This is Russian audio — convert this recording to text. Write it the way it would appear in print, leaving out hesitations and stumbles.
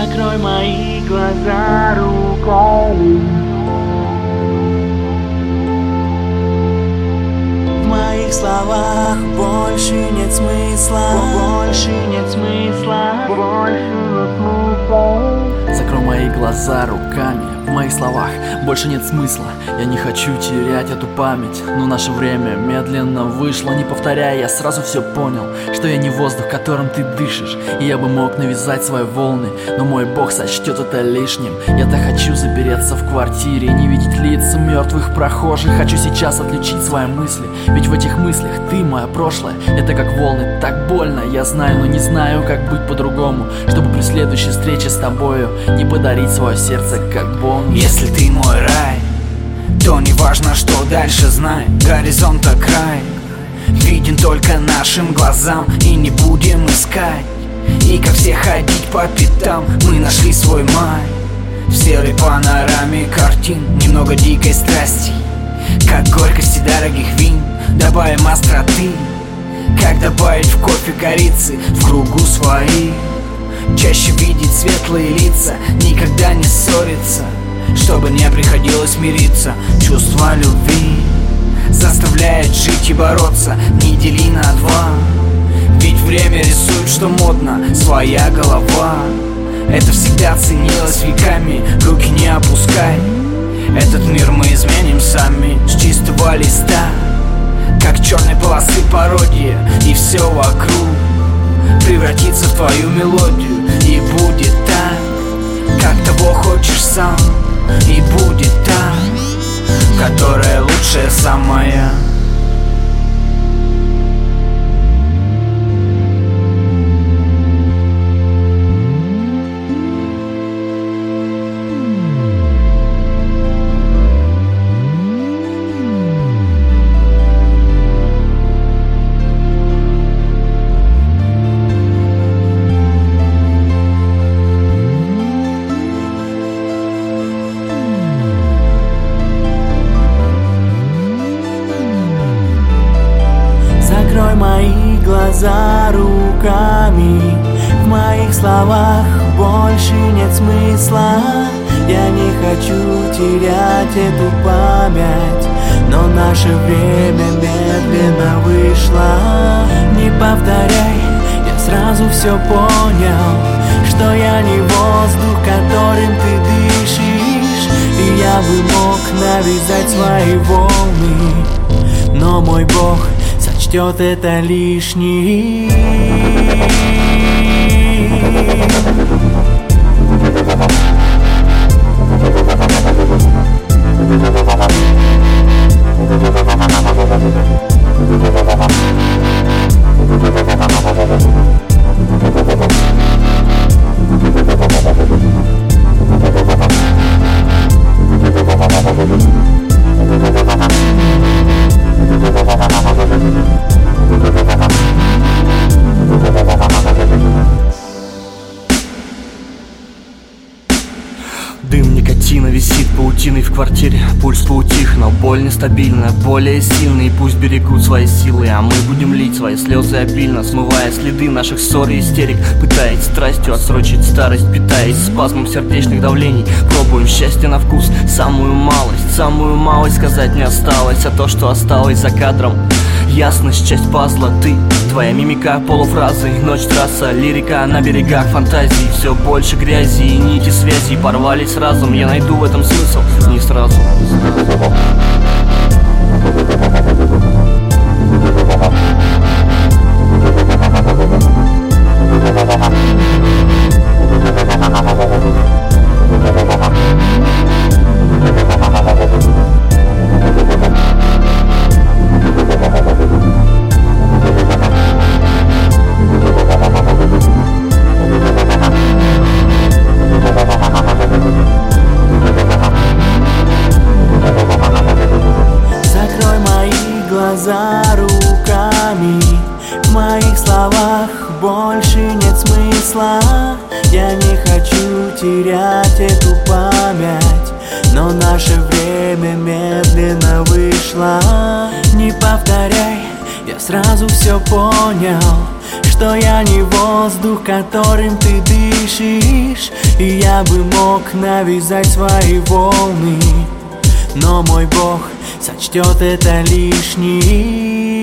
Закрой мои глаза руками. В моих словах больше нет смысла. Больше нет смысла. Больше нет смысла. Закрой мои глаза руками. В моих словах больше нет смысла. Я не хочу терять эту память, но наше время медленно вышло. Не повторяя, я сразу все понял, что я не воздух, которым ты дышишь. И я бы мог навязать свои волны, но мой бог сочтет это лишним. Я так хочу запереться в квартире, не видеть лица мертвых прохожих. Хочу сейчас отключить свои мысли, ведь в этих мыслях ты мое прошлое. Это как волны, так больно, я знаю, но не знаю, как быть по-другому, чтобы при следующей встрече с тобою не подарить свое сердце как бонус. Если ты мой рай, то не важно, что дальше, знай, горизонта край виден только нашим глазам, и не будем искать и как все ходить по пятам. Мы нашли свой май в серой панораме картин. Немного дикой страсти, как горькости дорогих вин. Добавим остроты, как добавить в кофе корицы. В кругу своих чаще видеть светлые лица, никогда не ссориться, чтобы не приходилось мириться. Чувство любви заставляет жить и бороться. Не дели на два, ведь время рисует, что модно. Своя голова, это всегда ценилось веками. Руки не опускай, этот мир мы изменим сами. С чистого листа, как черной полосы пародия. И все вокруг превратится в твою мелодию. И будет так, как того хочешь сам. И будет та, которая лучшая самая. Закрой мои глаза руками. В моих словах больше нет смысла. Я не хочу терять эту память, но наше время медленно вышло. Не повторяй, я сразу все понял, что я не воздух, которым ты дышишь. И я бы мог навязать свои волны, но мой бог сочтет это лишним. Дым никотина висит паутиной в квартире. Пульс поутих, но боль нестабильна, более сильный. Пусть берегут свои силы, а мы будем лить свои слезы обильно, смывая следы наших ссор и истерик. Пытаясь страстью отсрочить старость, питаясь спазмом сердечных давлений. Пробуем счастье на вкус, самую малость сказать не осталось. А то, что осталось за кадром, ясность, часть пазла. Ты, твоя мимика, полуфразы, ночь, трасса, лирика на берегах фантазии. Все больше грязи и нити связей порвались разом. Я найду в этом смысл не сразу. Глаза руками. В моих словах больше нет смысла. Я не хочу терять эту память, но наше время медленно вышло. Не повторяй, я сразу все понял, что я не воздух, которым ты дышишь. И я бы мог навязать свои волны, но мой Бог сочтет это лишним.